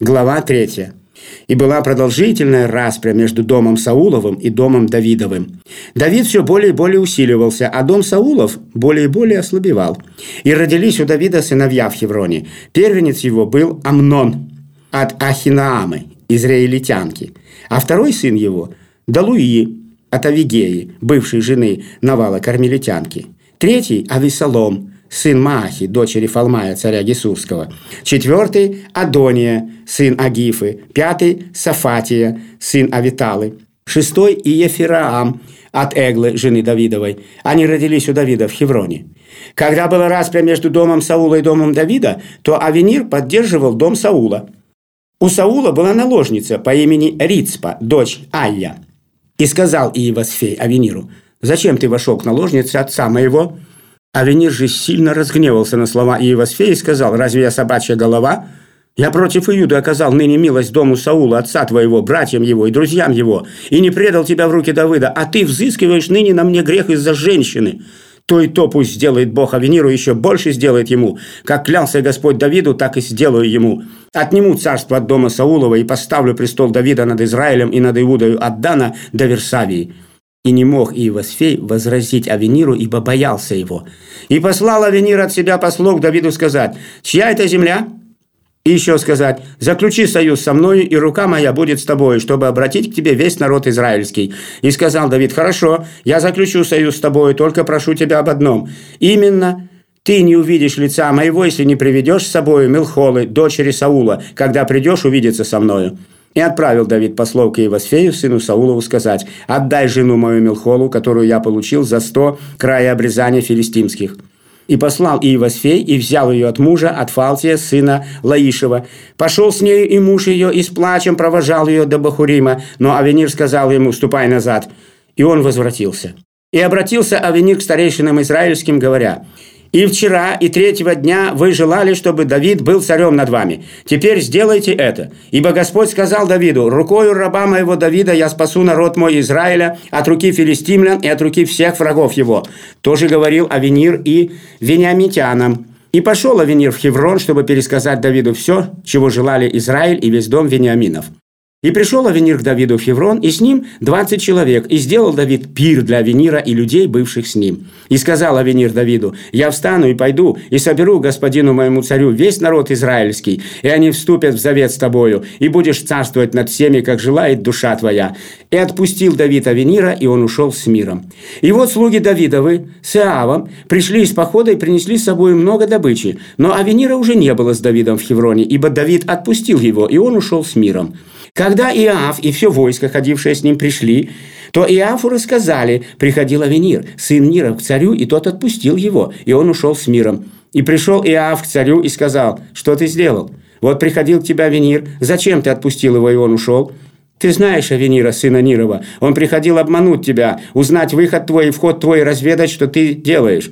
Глава 3. «И была продолжительная распря между домом Сауловым и домом Давидовым. Давид все более и более усиливался, а дом Саулов более и более ослабевал. И родились у Давида сыновья в Хевроне. Первенец его был Амнон от Ахинаамы, израильтянки, а второй сын его – Далуи от Авигеи, бывшей жены Навала кармелитянки. Третий – Авесолом, сын Маахи, дочери Фалмая, царя Гесурского. Четвертый – Адония, сын Агифы. Пятый – Сафатия, сын Авиталы. Шестой – Иефираам от Эглы, жены Давидовой. Они родились у Давида в Хевроне. Когда была распря между домом Саула и домом Давида, то Авенир поддерживал дом Саула. У Саула была наложница по имени Рицпа, дочь Айя. И сказал Иевосфей Авениру: «Зачем ты вошел к наложнице отца моего?» Авенир же сильно разгневался на слова Иевосфея и сказал: «Разве я собачья голова? Я против Иуды оказал ныне милость дому Саула, отца твоего, братьям его и друзьям его, и не предал тебя в руки Давыда, а ты взыскиваешь ныне на мне грех из-за женщины. То и то пусть сделает Бог Авениру, еще больше сделает ему. Как клялся Господь Давиду, так и сделаю ему. Отниму царство от дома Саулова и поставлю престол Давида над Израилем и над Иудою от Дана до Версавии». И не мог Иевосфей возразить Авениру, ибо боялся его. И послал Авенир от себя послов к Давиду сказать: «Чья это земля?» И еще сказать: «Заключи союз со мною, и рука моя будет с тобой, чтобы обратить к тебе весь народ израильский». И сказал Давид: «Хорошо, я заключу союз с тобой, только прошу тебя об одном. Именно ты не увидишь лица моего, если не приведешь с собой Милхолы, дочери Саула, когда придешь увидеться со мною». И отправил Давид послов к Иевосфею, сыну Саулову, сказать: «Отдай жену мою Милхолу, которую я получил за 100 края обрезания филистимских». И послал Иевосфей, и взял ее от мужа, от Фалтия, сына Лаишева. Пошел с нею и муж ее, и с плачем провожал ее до Бахурима. Но Авенир сказал ему: «Ступай назад». И он возвратился. И обратился Авенир к старейшинам израильским, говоря: «И вчера, и третьего дня вы желали, чтобы Давид был царем над вами. Теперь сделайте это. Ибо Господь сказал Давиду: рукою раба моего Давида я спасу народ мой Израиля от руки филистимлян и от руки всех врагов его». Тоже говорил Авенир и вениамитянам. И пошел Авенир в Хеврон, чтобы пересказать Давиду все, чего желали Израиль и весь дом вениаминов. И пришел Авенир к Давиду в Хеврон, и с ним 20 человек, и сделал Давид пир для Авенира и людей, бывших с ним. И сказал Авенир Давиду: «Я встану и пойду, и соберу господину моему царю весь народ израильский, и они вступят в завет с тобою, и будешь царствовать над всеми, как желает душа твоя». И отпустил Давид Авенира, и он ушел с миром. И вот слуги Давидовы с Иавом пришли из похода и принесли с собой много добычи. Но Авенира уже не было с Давидом в Хевроне, ибо Давид отпустил его, и он ушел с миром. Когда Иав и все войско, ходившее с ним, пришли, то Иафу рассказали: приходил Авенир, сын Нира, к царю, и тот отпустил его, и он ушел с миром. И пришел Иав к царю и сказал: «Что ты сделал? Вот приходил к тебе Авенир, зачем ты отпустил его, и он ушел? Ты знаешь Авенира, сына Нирова, он приходил обмануть тебя, узнать выход твой и вход твой, и разведать, что ты делаешь».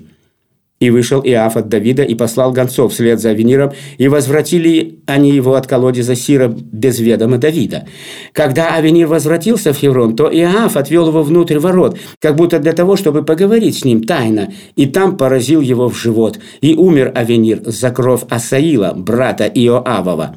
И вышел Иав от Давида и послал гонцов вслед за Авениром, и возвратили они его от колодеза Сира без ведома Давида. Когда Авенир возвратился в Хеврон, то Иав отвел его внутрь ворот, как будто для того, чтобы поговорить с ним тайно, и там поразил его в живот. И умер Авенир за кровь Асаила, брата Иоавова.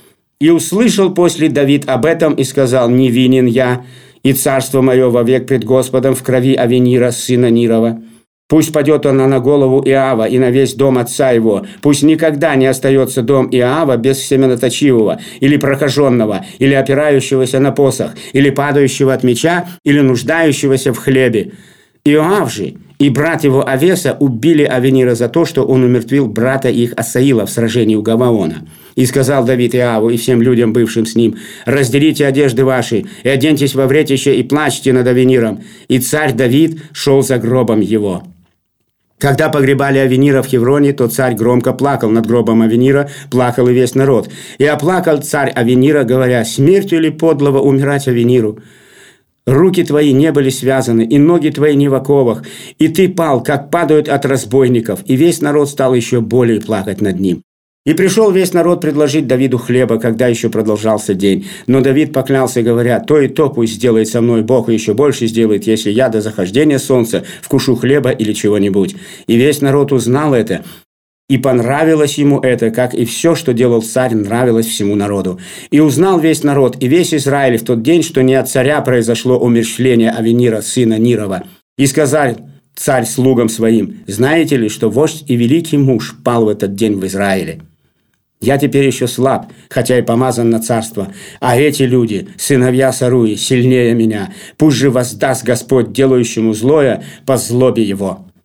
И услышал после Давид об этом и сказал: «Невинен я, и царство мое вовек пред Господом в крови Авенира, сына Нирова. Пусть падет она на голову Иава и на весь дом отца его. Пусть никогда не остается дом Иава без семеноточивого, или прокаженного, или опирающегося на посох, или падающего от меча, или нуждающегося в хлебе». Иоав же и брат его Авеса убили Авенира за то, что он умертвил брата их Асаила в сражении у Гаваона. И сказал Давид Иаву и всем людям, бывшим с ним: «Разделите одежды ваши, и оденьтесь во вретище, и плачьте над Авениром». И царь Давид шел за гробом его. Когда погребали Авенира в Хевроне, то царь громко плакал над гробом Авенира, плакал и весь народ. И оплакал царь Авенира, говоря: «Смертью ли подлого умирать Авениру? Руки твои не были связаны, и ноги твои не в оковах, и ты пал, как падают от разбойников». И весь народ стал еще более плакать над ним. И пришел весь народ предложить Давиду хлеба, когда еще продолжался день. Но Давид поклялся, говоря: «То и то пусть сделает со мной Бог, и еще больше сделает, если я до захождения солнца вкушу хлеба или чего-нибудь». И весь народ узнал это. И понравилось ему это, как и все, что делал царь, нравилось всему народу. И узнал весь народ и весь Израиль в тот день, что не от царя произошло умерщвление Авенира, сына Нирова. И сказал царь слугам своим: знаете ли, что вождь и великий муж пал в этот день в Израиле? Я теперь еще слаб, хотя и помазан на царство, а эти люди, сыновья Саруи, сильнее меня. Пусть же воздаст Господь делающему злое по злобе его».